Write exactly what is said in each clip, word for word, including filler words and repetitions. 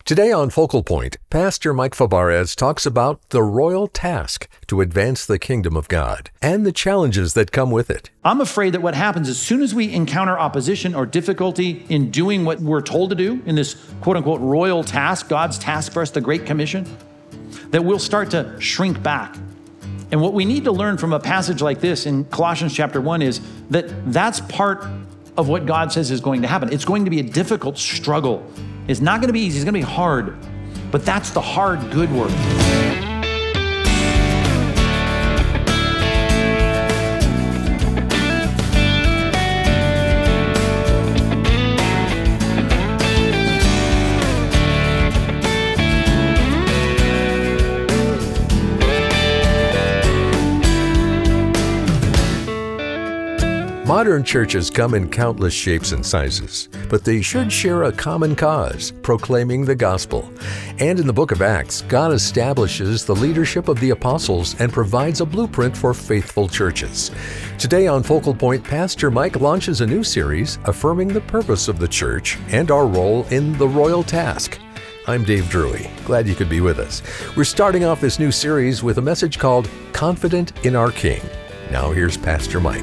Today on Focal Point, Pastor Mike Fabarez talks about the royal task to advance the kingdom of God and the challenges that come with it. I'm afraid that what happens as soon as we encounter opposition or difficulty in doing what we're told to do in this quote-unquote royal task, God's task for us, the Great Commission, that we'll start to shrink back. And what we need to learn from a passage like this in Colossians chapter one is that that's part of what God says is going to happen. It's going to be a difficult struggle. It's not going to be easy. It's going to be hard. But that's the hard, good work. Modern churches come in countless shapes and sizes, but they should share a common cause, proclaiming the gospel. And in the book of Acts, God establishes the leadership of the apostles and provides a blueprint for faithful churches. Today on Focal Point, Pastor Mike launches a new series affirming the purpose of the church and our role in the royal task. I'm Dave Drury. Glad you could be with us. We're starting off this new series with a message called Confident in Our King. Now here's Pastor Mike.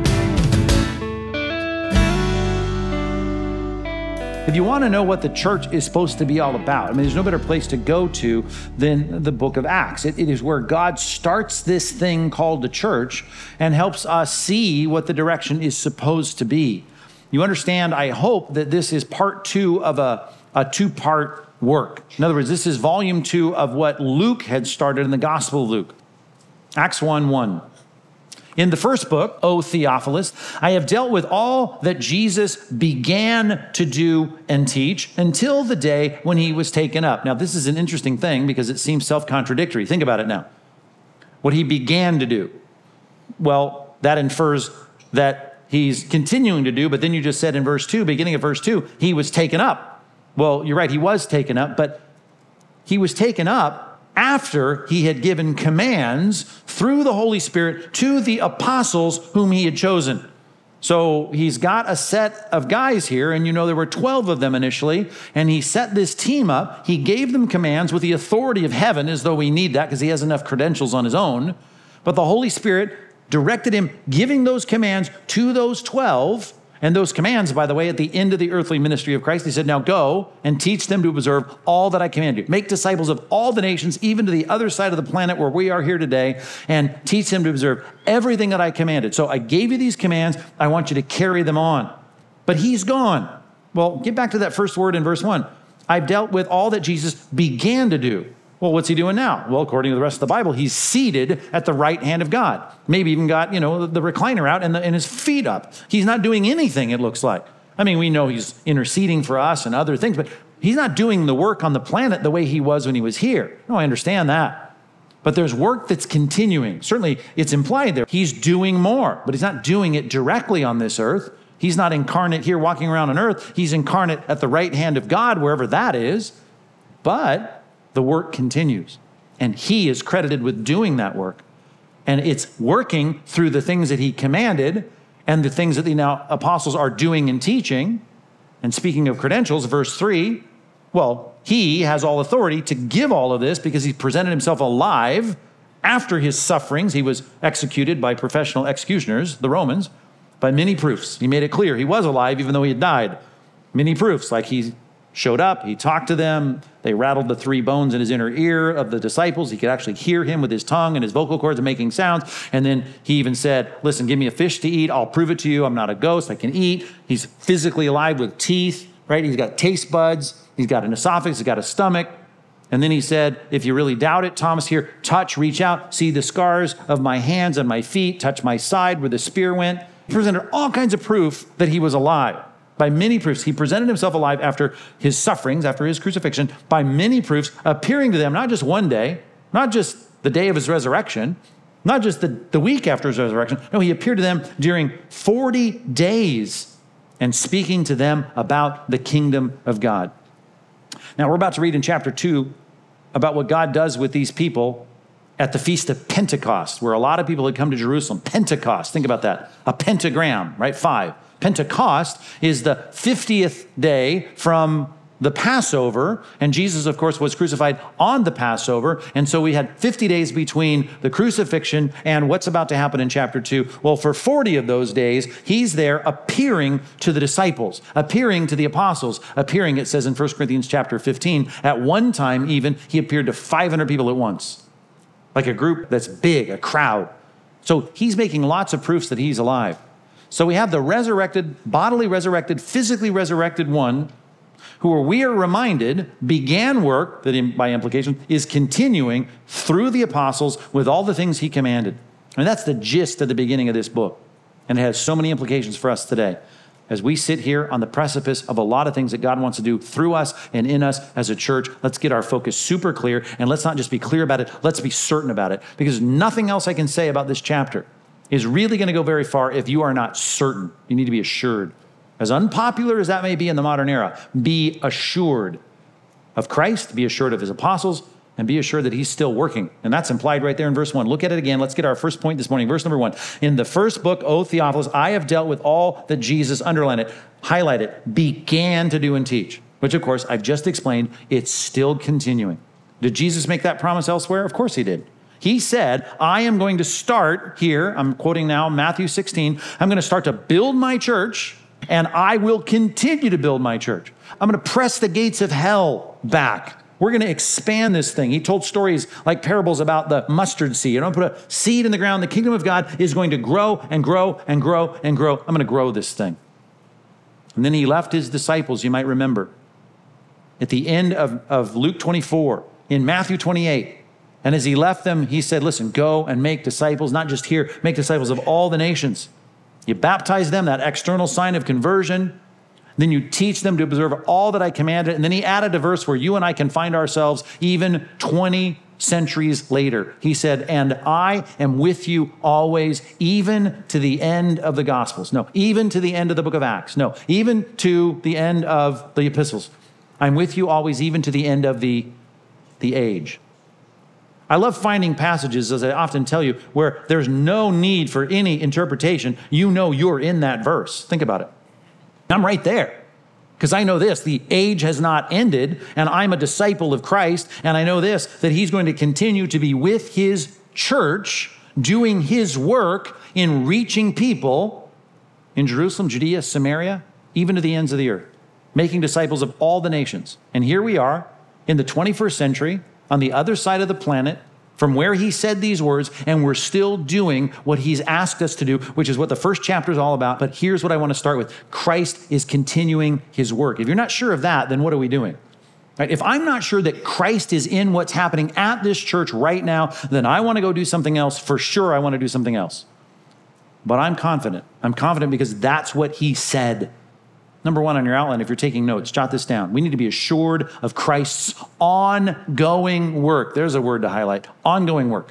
If you want to know what the church is supposed to be all about, I mean, there's no better place to go to than the book of Acts. It, it is where God starts this thing called the church and helps us see what the direction is supposed to be. You understand, I hope, that this is part two of a, a two-part work. In other words, this is volume two of what Luke had started in the Gospel of Luke. Acts one one. In the first book, O Theophilus, I have dealt with all that Jesus began to do and teach until the day when he was taken up. Now, this is an interesting thing because it seems self-contradictory. Think about it now. What he began to do. Well, that infers that he's continuing to do, but then you just said in verse two, beginning of verse two, he was taken up. Well, you're right, he was taken up, but he was taken up after he had given commands through the Holy Spirit to the apostles whom he had chosen. So he's got a set of guys here, and you know there were twelve of them initially, and he set this team up. He gave them commands with the authority of heaven, as though we need that because he has enough credentials on his own. But the Holy Spirit directed him giving those commands to those twelve. And those commands, by the way, at the end of the earthly ministry of Christ, he said, now go and teach them to observe all that I command you. Make disciples of all the nations, even to the other side of the planet where we are here today, and teach them to observe everything that I commanded. So I gave you these commands. I want you to carry them on. But he's gone. Well, get back to that first word in verse one. I've dealt with all that Jesus began to do. Well, what's he doing now? Well, according to the rest of the Bible, he's seated at the right hand of God. Maybe even got, you know, the recliner out and, the, and his feet up. He's not doing anything, it looks like. I mean, we know he's interceding for us and other things, but he's not doing the work on the planet the way he was when he was here. No, I understand that. But there's work that's continuing. Certainly, it's implied there. He's doing more, but he's not doing it directly on this earth. He's not incarnate here walking around on earth. He's incarnate at the right hand of God, wherever that is. But the work continues, and he is credited with doing that work. And it's working through the things that he commanded and the things that the now apostles are doing and teaching. And speaking of credentials, verse three, well, he has all authority to give all of this because he presented himself alive after his sufferings. He was executed by professional executioners, the Romans, by many proofs. He made it clear he was alive even though he had died. Many proofs, like he showed up, he talked to them, they rattled the three bones in his inner ear of the disciples. He could actually hear him with his tongue and his vocal cords and making sounds. And then he even said, listen, give me a fish to eat. I'll prove it to you. I'm not a ghost. I can eat. He's physically alive with teeth, right? He's got taste buds. He's got an esophagus. He's got a stomach. And then he said, if you really doubt it, Thomas here, touch, reach out, see the scars of my hands and my feet, touch my side where the spear went. He presented all kinds of proof that he was alive. By many proofs, he presented himself alive after his sufferings, after his crucifixion, by many proofs, appearing to them, not just one day, not just the day of his resurrection, not just the, the week after his resurrection. No, he appeared to them during forty days and speaking to them about the kingdom of God. Now, we're about to read in chapter two about what God does with these people at the Feast of Pentecost, where a lot of people had come to Jerusalem. Pentecost, think about that. A pentagram, right? Five. Pentecost is the fiftieth day from the Passover, and Jesus, of course, was crucified on the Passover, and so we had fifty days between the crucifixion and what's about to happen in chapter two. Well, for forty of those days, he's there appearing to the disciples, appearing to the apostles, appearing, it says in First Corinthians chapter fifteen, at one time even, he appeared to five hundred people at once, like a group that's big, a crowd. So he's making lots of proofs that he's alive. So we have the resurrected, bodily resurrected, physically resurrected one, who we are reminded began work that in, by implication is continuing through the apostles with all the things he commanded. And that's the gist of the beginning of this book. And it has so many implications for us today as we sit here on the precipice of a lot of things that God wants to do through us and in us as a church. Let's get our focus super clear, and let's not just be clear about it, let's be certain about it, because nothing else I can say about this chapter is really going to go very far if you are not certain. You need to be assured. As unpopular as that may be in the modern era, be assured of Christ, be assured of his apostles, and be assured that he's still working. And that's implied right there in verse one. Look at it again. Let's get our first point this morning. Verse number one. In the first book, O Theophilus, I have dealt with all that Jesus, underline it, highlight it, began to do and teach. Which, of course, I've just explained, it's still continuing. Did Jesus make that promise elsewhere? Of course he did. He said, I am going to start here, I'm quoting now Matthew sixteen, I'm going to start to build my church, and I will continue to build my church. I'm going to press the gates of hell back. We're going to expand this thing. He told stories like parables about the mustard seed. I'm going to put a seed in the ground. The kingdom of God is going to grow and grow and grow and grow. I'm going to grow this thing. And then he left his disciples, you might remember, at the end of, of Luke twenty-four, in Matthew twenty-eight. And as he left them, he said, listen, go and make disciples, not just here, make disciples of all the nations. You baptize them, that external sign of conversion. Then you teach them to observe all that I commanded. And then he added a verse where you and I can find ourselves even twenty centuries later. He said, and I am with you always, even to the end of the Gospels. No, even to the end of the book of Acts. No, even to the end of the epistles. I'm with you always, even to the end of the, the age. I love finding passages, as I often tell you, where there's no need for any interpretation. You know you're in that verse. Think about it. I'm right there because I know this, the age has not ended, and I'm a disciple of Christ, and I know this, that he's going to continue to be with his church, doing his work in reaching people in Jerusalem, Judea, Samaria, even to the ends of the earth, making disciples of all the nations. And here we are in the twenty-first century, on the other side of the planet, from where he said these words, and we're still doing what he's asked us to do, which is what the first chapter is all about. But here's what I want to start with. Christ is continuing his work. If you're not sure of that, then what are we doing? Right? If I'm not sure that Christ is in what's happening at this church right now, then I want to go do something else. For sure, I want to do something else. But I'm confident. I'm confident because that's what he said. Number one on your outline, if you're taking notes, jot this down. We need to be assured of Christ's ongoing work. There's a word to highlight. Ongoing work.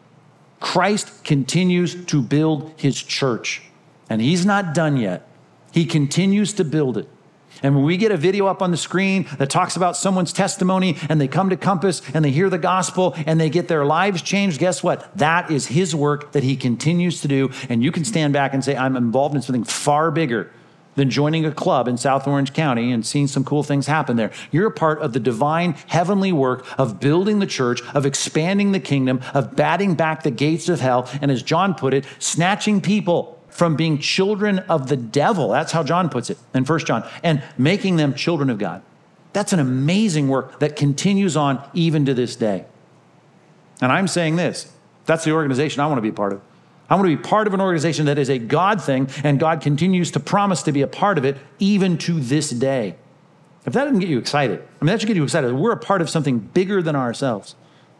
Christ continues to build his church, and he's not done yet. He continues to build it. And when we get a video up on the screen that talks about someone's testimony and they come to Compass and they hear the gospel and they get their lives changed, guess what? That is his work that he continues to do. And you can stand back and say, I'm involved in something far bigger than joining a club in South Orange County and seeing some cool things happen there. You're a part of the divine heavenly work of building the church, of expanding the kingdom, of batting back the gates of hell, and as John put it, snatching people from being children of the devil. That's how John puts it in First John, and making them children of God. That's an amazing work that continues on even to this day. And I'm saying this, that's the organization I want to be a part of. I want to be part of an organization that is a God thing, and God continues to promise to be a part of it even to this day. If that doesn't get you excited, I mean, that should get you excited. We're a part of something bigger than ourselves.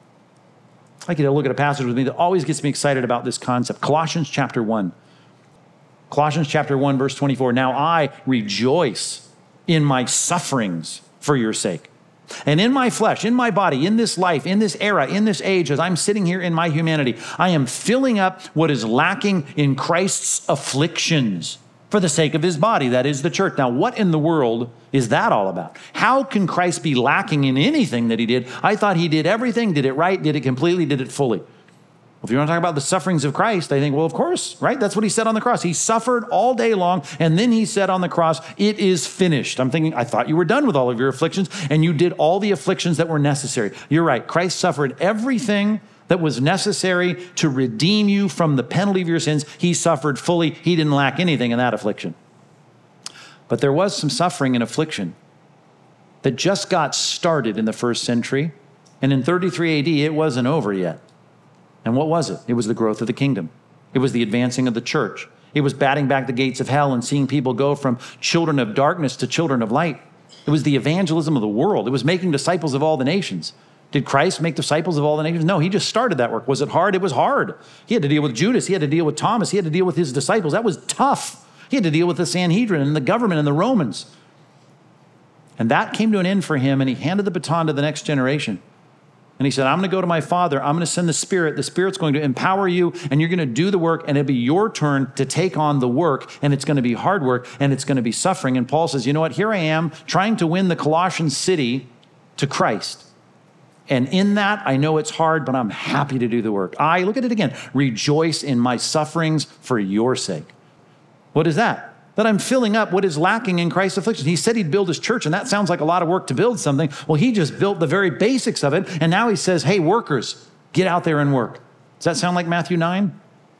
I'd like you to look at a passage with me that always gets me excited about this concept. Colossians chapter one. Colossians chapter one, verse twenty-four. Now I rejoice in my sufferings for your sake. And in my flesh, in my body, in this life, in this era, in this age, as I'm sitting here in my humanity, I am filling up what is lacking in Christ's afflictions for the sake of his body, that is the church. Now, what in the world is that all about? How can Christ be lacking in anything that he did? I thought he did everything, did it right, did it completely, did it fully. Well, if you want to talk about the sufferings of Christ, I think, well, of course, right? That's what he said on the cross. He suffered all day long, and then he said on the cross, it is finished. I'm thinking, I thought you were done with all of your afflictions, and you did all the afflictions that were necessary. You're right. Christ suffered everything that was necessary to redeem you from the penalty of your sins. He suffered fully. He didn't lack anything in that affliction. But there was some suffering and affliction that just got started in the first century. And in thirty-three A D, it wasn't over yet. And what was it? It was the growth of the kingdom. It was the advancing of the church. It was batting back the gates of hell and seeing people go from children of darkness to children of light. It was the evangelism of the world. It was making disciples of all the nations. Did Christ make disciples of all the nations? No, he just started that work. Was it hard? It was hard. He had to deal with Judas. He had to deal with Thomas. He had to deal with his disciples. That was tough. He had to deal with the Sanhedrin and the government and the Romans. And that came to an end for him, and he handed the baton to the next generation. And he said, I'm going to go to my Father. I'm going to send the Spirit. The Spirit's going to empower you, and you're going to do the work, and it'll be your turn to take on the work, and it's going to be hard work, and it's going to be suffering. And Paul says, you know what? Here I am trying to win the Colossian city to Christ. And in that, I know it's hard, but I'm happy to do the work. I, look at it again, rejoice in my sufferings for your sake. What is that? That I'm filling up what is lacking in Christ's affliction. He said he'd build his church, and that sounds like a lot of work to build something. Well, he just built the very basics of it, and now he says, hey, workers, get out there and work. Does that sound like Matthew nine?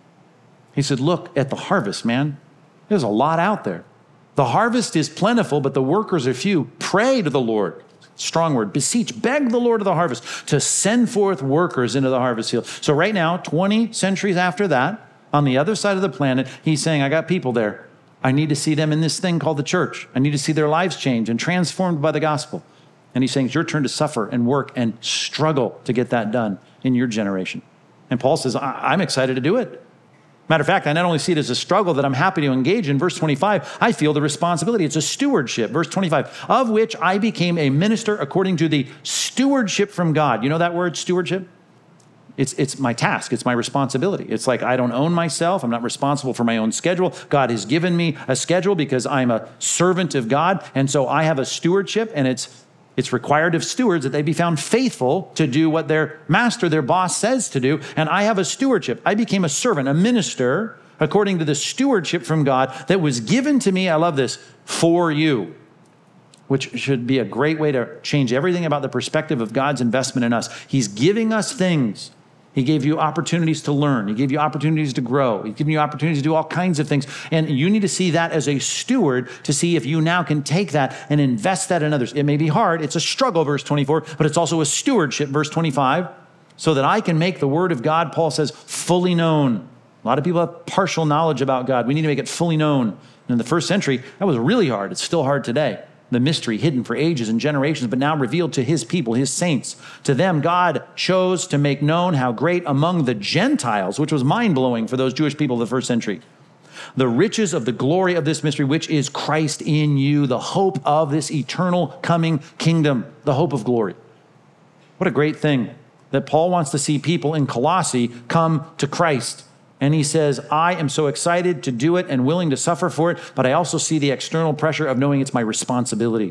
He said, look at the harvest, man. There's a lot out there. The harvest is plentiful, but the workers are few. Pray to the Lord. Strong word. Beseech, beg the Lord of the harvest to send forth workers into the harvest field. So right now, twenty centuries after that, on the other side of the planet, he's saying, I got people there. I need to see them in this thing called the church. I need to see their lives changed and transformed by the gospel. And he's saying it's your turn to suffer and work and struggle to get that done in your generation. And Paul says, I- I'm excited to do it. Matter of fact, I not only see it as a struggle that I'm happy to engage in. Verse twenty-five, I feel the responsibility. It's a stewardship. Verse twenty-five, of which I became a minister according to the stewardship from God. You know that word, stewardship? It's it's my task. It's my responsibility. It's like I don't own myself. I'm not responsible for my own schedule. God has given me a schedule because I'm a servant of God. And so I have a stewardship, and it's it's required of stewards that they be found faithful to do what their master, their boss says to do. And I have a stewardship. I became a servant, a minister, according to the stewardship from God that was given to me. I love this, for you, which should be a great way to change everything about the perspective of God's investment in us. He's giving us things. He gave you opportunities to learn. He gave you opportunities to grow. He's given you opportunities to do all kinds of things. And you need to see that as a steward to see if you now can take that and invest that in others. It may be hard. It's a struggle, verse twenty-four, but it's also a stewardship, verse twenty-five, so that I can make the word of God, Paul says, fully known. A lot of people have partial knowledge about God. We need to make it fully known. And in the first century, that was really hard. It's still hard today. The mystery hidden for ages and generations, but now revealed to his people, his saints. To them, God chose to make known how great among the Gentiles, which was mind-blowing for those Jewish people of the first century, the riches of the glory of this mystery, which is Christ in you, the hope of this eternal coming kingdom, the hope of glory. What a great thing that Paul wants to see people in Colossae come to Christ. And he says, I am so excited to do it and willing to suffer for it, but I also see the external pressure of knowing it's my responsibility.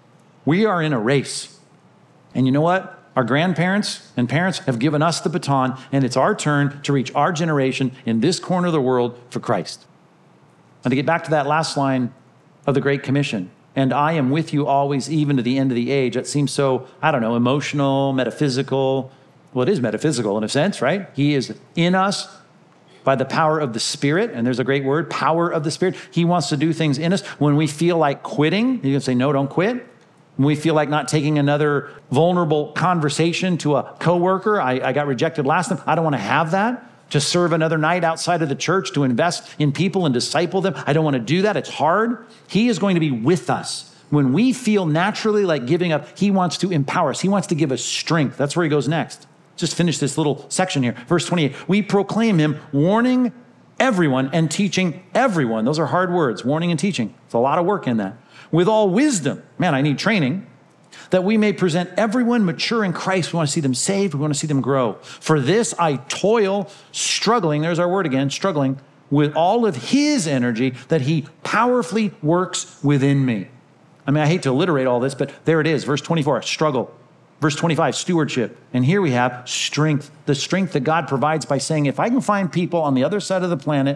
We are in a race. And you know what? Our grandparents and parents have given us the baton, and it's our turn to reach our generation in this corner of the world for Christ. And to get back to that last line of the Great Commission, and I am with you always, even to the end of the age. That seems so, I don't know, emotional, metaphysical. Well, it is metaphysical in a sense, right? He is in us by the power of the Spirit, and there's a great word, power of the Spirit. He wants to do things in us. When we feel like quitting, you can say, no, don't quit. When we feel like not taking another vulnerable conversation to a coworker, I, I got rejected last time, I don't want to have that. To serve another night outside of the church, to invest in people and disciple them, I don't want to do that. It's hard. He is going to be with us. When we feel naturally like giving up, he wants to empower us. He wants to give us strength. That's where he goes next. Just finish this little section here. Verse twenty-eight, we proclaim him, warning everyone and teaching everyone. Those are hard words, warning and teaching. It's a lot of work in that. With all wisdom. Man, I need training. That we may present everyone mature in Christ. We want to see them saved. We want to see them grow. For this I toil, struggling, there's our word again, struggling, with all of his energy that he powerfully works within me. I mean, I hate to alliterate all this, but there it is. Verse twenty-four, struggle. Verse twenty-five, stewardship. And here we have strength, the strength that God provides by saying, if I can find people on the other side of the planet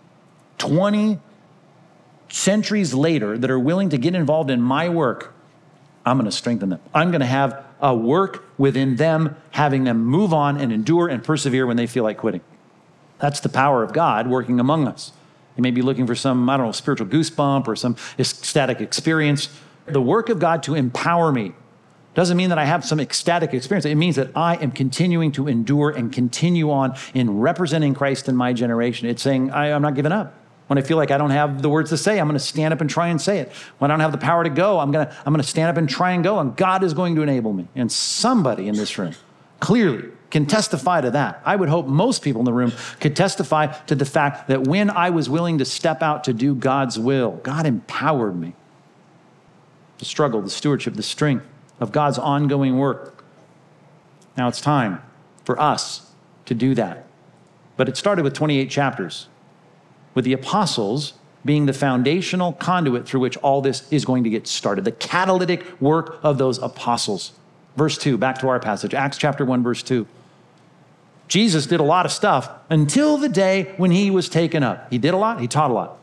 twenty centuries later that are willing to get involved in my work, I'm going to strengthen them. I'm going to have a work within them, having them move on and endure and persevere when they feel like quitting. That's the power of God working among us. You may be looking for some, I don't know, spiritual goosebump or some ecstatic experience. The work of God to empower me doesn't mean that I have some ecstatic experience. It means that I am continuing to endure and continue on in representing Christ in my generation. It's saying, I, I'm not giving up. When I feel like I don't have the words to say, I'm going to stand up and try and say it. When I don't have the power to go, I'm going to, I'm going to stand up and try and go, and God is going to enable me. And somebody in this room clearly can testify to that. I would hope most people in the room could testify to the fact that when I was willing to step out to do God's will, God empowered me. The struggle, the stewardship, the strength of God's ongoing work. Now it's time for us to do that. But it started with twenty-eight chapters, with the apostles being the foundational conduit through which all this is going to get started, the catalytic work of those apostles. Verse two, back to our passage, Acts chapter one, verse two. Jesus did a lot of stuff until the day when he was taken up. He did a lot, he taught a lot.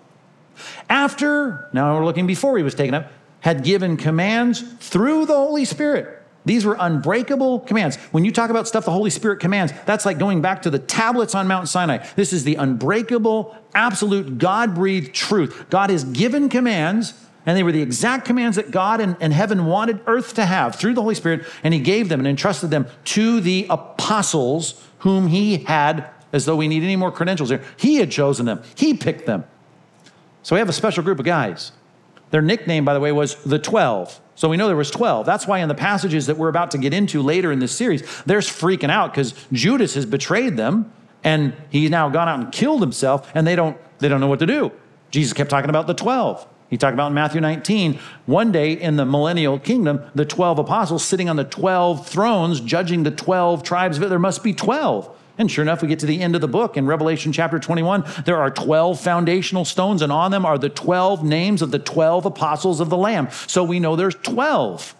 After, now we're looking before he was taken up, had given commands through the Holy Spirit. These were unbreakable commands. When you talk about stuff the Holy Spirit commands, that's like going back to the tablets on Mount Sinai. This is the unbreakable, absolute, God-breathed truth. God has given commands, and they were the exact commands that God and, and heaven wanted earth to have through the Holy Spirit, and he gave them and entrusted them to the apostles whom he had, as though we need any more credentials here. He had chosen them. He picked them. So we have a special group of guys. Their nickname, by the way, was the twelve. So we know there was twelve. That's why in the passages that we're about to get into later in this series, they're freaking out because Judas has betrayed them and he's now gone out and killed himself, and they don't, they don't know what to do. Jesus kept talking about the twelve. He talked about in Matthew nineteen, one day in the millennial kingdom, the twelve apostles sitting on the twelve thrones, judging the twelve tribes. There must be twelve. And sure enough, we get to the end of the book in Revelation chapter twenty-one. There are twelve foundational stones, and on them are the twelve names of the twelve apostles of the Lamb. So we know there's twelve.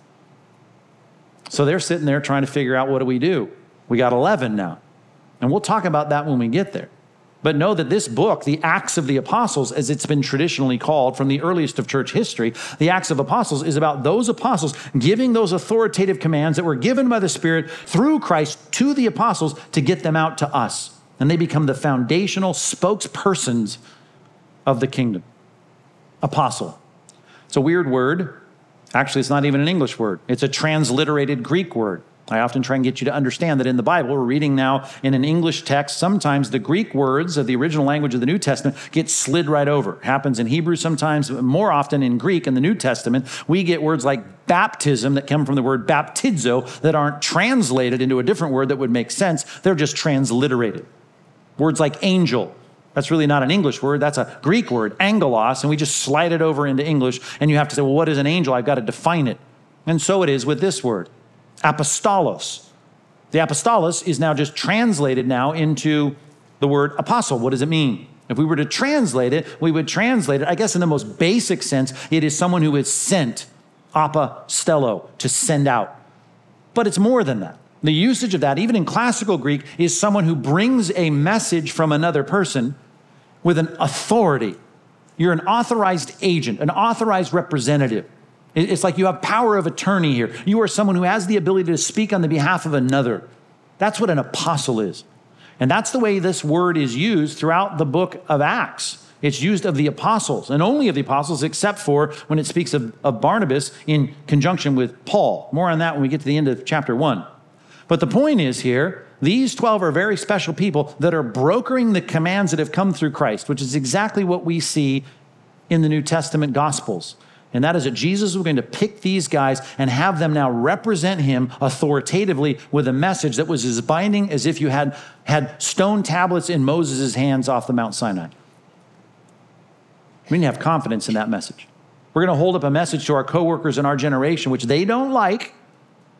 So they're sitting there trying to figure out, what do we do? We got eleven now. And we'll talk about that when we get there. But know that this book, the Acts of the Apostles, as it's been traditionally called from the earliest of church history, the Acts of Apostles is about those apostles giving those authoritative commands that were given by the Spirit through Christ to the apostles to get them out to us. And they become the foundational spokespersons of the kingdom. Apostle. It's a weird word. Actually, it's not even an English word. It's a transliterated Greek word. I often try and get you to understand that in the Bible, we're reading now in an English text. Sometimes the Greek words of the original language of the New Testament get slid right over. It happens in Hebrew sometimes, but more often in Greek in the New Testament, we get words like baptism that come from the word baptizo that aren't translated into a different word that would make sense. They're just transliterated. Words like angel. That's really not an English word. That's a Greek word, angelos, and we just slide it over into English, and you have to say, well, what is an angel? I've got to define it. And so it is with this word. Apostolos. The apostolos is now just translated now into the word apostle. What does it mean? If we were to translate it, we would translate it, I guess in the most basic sense, it is someone who is sent, apostello, to send out. But it's more than that. The usage of that, even in classical Greek, is someone who brings a message from another person with an authority. You're an authorized agent, an authorized representative. It's like you have power of attorney here. You are someone who has the ability to speak on the behalf of another. That's what an apostle is. And that's the way this word is used throughout the book of Acts. It's used of the apostles, and only of the apostles, except for when it speaks of, of Barnabas in conjunction with Paul. More on that when we get to the end of chapter one. But the point is here, these twelve are very special people that are brokering the commands that have come through Christ, which is exactly what we see in the New Testament Gospels. And that is that Jesus was going to pick these guys and have them now represent him authoritatively with a message that was as binding as if you had had stone tablets in Moses' hands off the Mount Sinai. We need to have confidence in that message. We're going to hold up a message to our coworkers in our generation, which they don't like,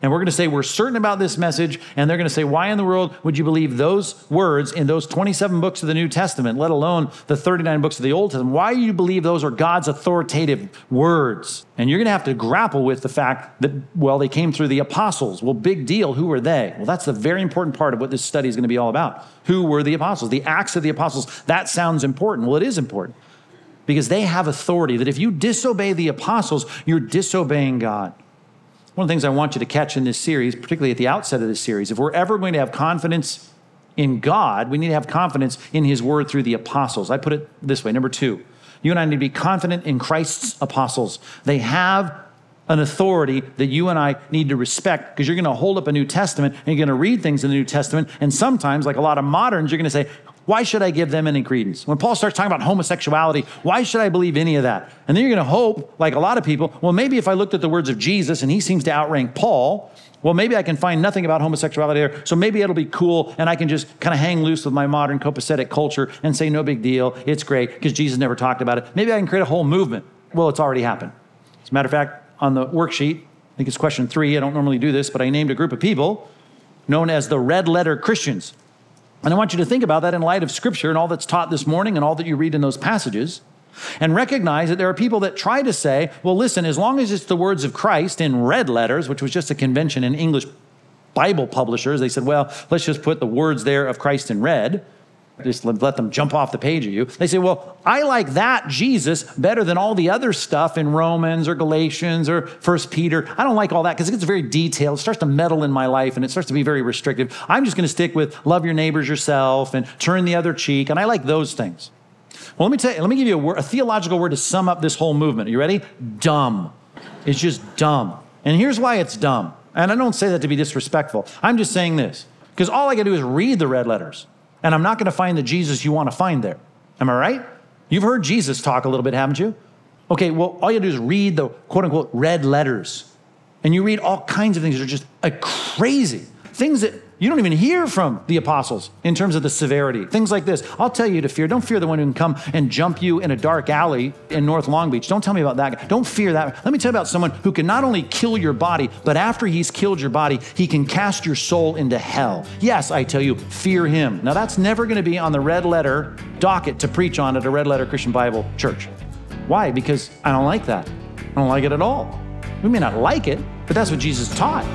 And we're going to say we're certain about this message, and they're going to say, why in the world would you believe those words in those twenty-seven books of the New Testament, let alone the thirty-nine books of the Old Testament? Why do you believe those are God's authoritative words? And you're going to have to grapple with the fact that, well, they came through the apostles. Well, big deal. Who were they? Well, that's the very important part of what this study is going to be all about. Who were the apostles? The Acts of the Apostles. That sounds important. Well, it is important because they have authority that if you disobey the apostles, you're disobeying God. One of the things I want you to catch in this series, particularly at the outset of this series, if we're ever going to have confidence in God, we need to have confidence in his word through the apostles. I put it this way. Number two, you and I need to be confident in Christ's apostles. They have an authority that you and I need to respect because you're going to hold up a New Testament and you're going to read things in the New Testament. And sometimes, like a lot of moderns, you're going to say, why should I give them any credence? When Paul starts talking about homosexuality, why should I believe any of that? And then you're going to hope, like a lot of people, well, maybe if I looked at the words of Jesus and he seems to outrank Paul, well, maybe I can find nothing about homosexuality there. So maybe it'll be cool and I can just kind of hang loose with my modern copacetic culture and say, no big deal. It's great because Jesus never talked about it. Maybe I can create a whole movement. Well, it's already happened. As a matter of fact, on the worksheet, I think it's question three. I don't normally do this, but I named a group of people known as the red letter Christians. And I want you to think about that in light of Scripture and all that's taught this morning and all that you read in those passages, and recognize that there are people that try to say, well, listen, as long as it's the words of Christ in red letters, which was just a convention in English Bible publishers, they said, well, let's just put the words there of Christ in red. Just let them jump off the page of you. They say, well, I like that Jesus better than all the other stuff in Romans or Galatians or First Peter. I don't like all that because it gets very detailed. It starts to meddle in my life and it starts to be very restrictive. I'm just going to stick with love your neighbors yourself and turn the other cheek. And I like those things. Well, let me tell you, let me give you a, word, a theological word to sum up this whole movement. Are you ready? Dumb. It's just dumb. And here's why it's dumb. And I don't say that to be disrespectful. I'm just saying this because all I got to do is read the red letters. And I'm not going to find the Jesus you want to find there. Am I right? You've heard Jesus talk a little bit, haven't you? Okay, well, all you do is read the quote-unquote red letters. And you read all kinds of things that are just uh, crazy. Things that you don't even hear from the apostles in terms of the severity. Things like this. I'll tell you to fear. Don't fear the one who can come and jump you in a dark alley in North Long Beach. Don't tell me about that guy. Don't fear that. Let me tell you about someone who can not only kill your body, but after he's killed your body, he can cast your soul into hell. Yes, I tell you, fear him. Now that's never going to be on the red letter docket to preach on at a red letter Christian Bible church. Why? Because I don't like that. I don't like it at all. We may not like it, but that's what Jesus taught.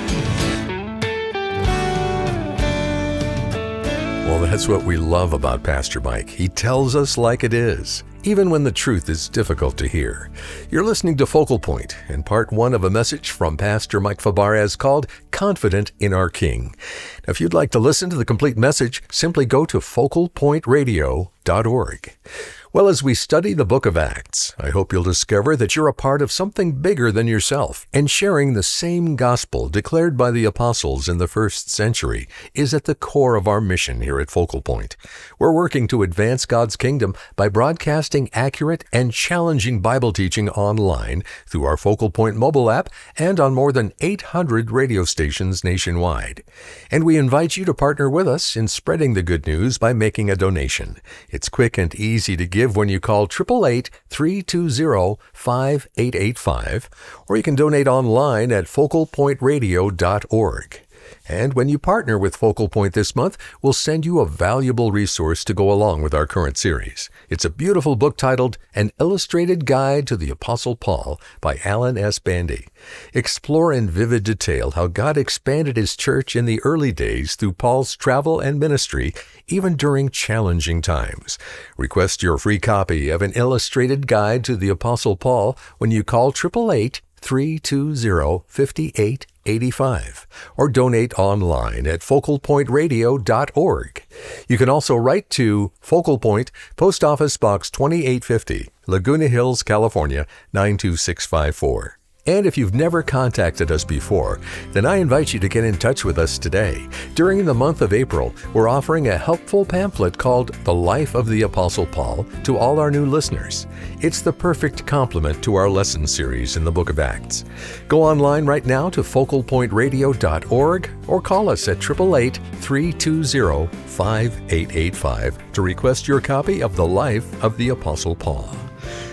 Well, that's what we love about Pastor Mike. He tells us like it is, even when the truth is difficult to hear. You're listening to Focal Point and part one of a message from Pastor Mike Fabarez called Confident in Our King. Now, if you'd like to listen to the complete message, simply go to focal point radio dot org. Well, as we study the book of Acts, I hope you'll discover that you're a part of something bigger than yourself, and sharing the same gospel declared by the apostles in the first century is at the core of our mission here at Focal Point. We're working to advance God's kingdom by broadcasting accurate and challenging Bible teaching online through our Focal Point mobile app and on more than eight hundred radio stations nationwide. And we invite you to partner with us in spreading the good news by making a donation. It's quick and easy to give when you call eight eight eight, three two zero, five eight eight five, or you can donate online at focal point radio dot org. And when you partner with Focal Point this month, we'll send you a valuable resource to go along with our current series. It's a beautiful book titled An Illustrated Guide to the Apostle Paul by Alan S. Bandy. Explore in vivid detail how God expanded his church in the early days through Paul's travel and ministry, even during challenging times. Request your free copy of An Illustrated Guide to the Apostle Paul when you call eight eight eight, three two zero, five eight eight five or donate online at focal point radio dot org. You can also write to Focal Point, Post Office Box twenty-eight fifty, Laguna Hills, California, nine two six five four. And if you've never contacted us before, then I invite you to get in touch with us today. During the month of April, we're offering a helpful pamphlet called The Life of the Apostle Paul to all our new listeners. It's the perfect complement to our lesson series in the book of Acts. Go online right now to focal point radio dot org or call us at eight eight eight, three two zero, five eight eight five to request your copy of The Life of the Apostle Paul.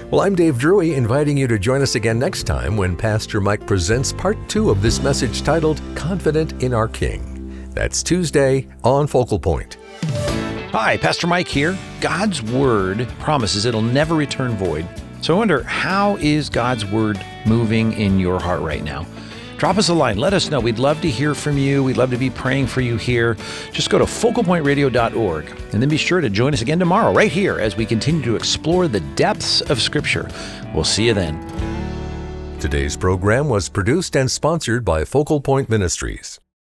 Well, I'm Dave Drury, inviting you to join us again next time when Pastor Mike presents part two of this message titled Confident in Our King. That's Tuesday on Focal Point. Hi, Pastor Mike here. God's Word promises it'll never return void. So I wonder, how is God's Word moving in your heart right now? Drop us a line. Let us know. We'd love to hear from you. We'd love to be praying for you here. Just go to focal point radio dot org and then be sure to join us again tomorrow right here as we continue to explore the depths of Scripture. We'll see you then. Today's program was produced and sponsored by Focal Point Ministries.